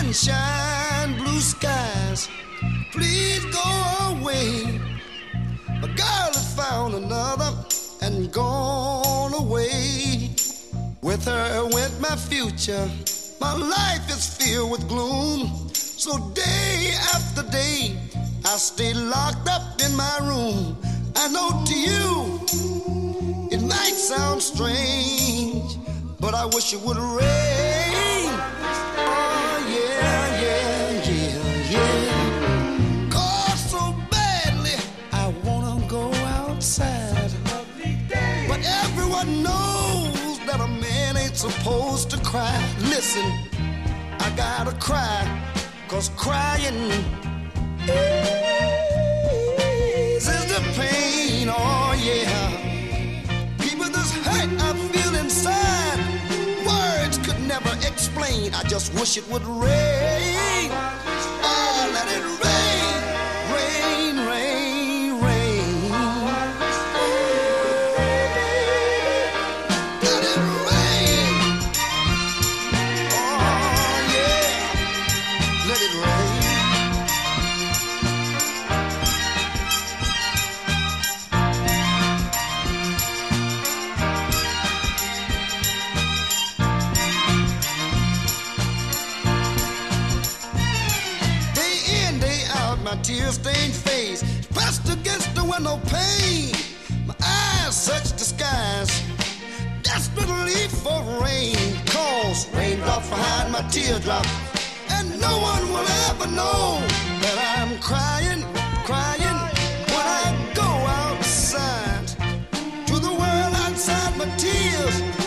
sunshine, blue skies, please go away. A girl has found another and gone away. With her went my future. My life is filled with gloom. So day after day, I stay locked up in my room. I know to you, it might sound strange, but I wish it would rain. Oh yeah, yeah, yeah, yeah. Cause so badly, I wanna go outside. But everyone knows that a man ain't supposed to cry. Listen, I gotta cry, cause crying eases the pain, oh yeah. People, this hurt I feel inside, words could never explain. I just wish it would rain. Oh, let it rain, rain, rain, rain. Let it rain. Oh yeah, let it rain. My tear-stained face pressed against the window pane. My eyes search the skies desperately for rain. Cause raindrops behind my teardrop, and no one will ever know that I'm crying, crying when I go outside to the world outside my tears.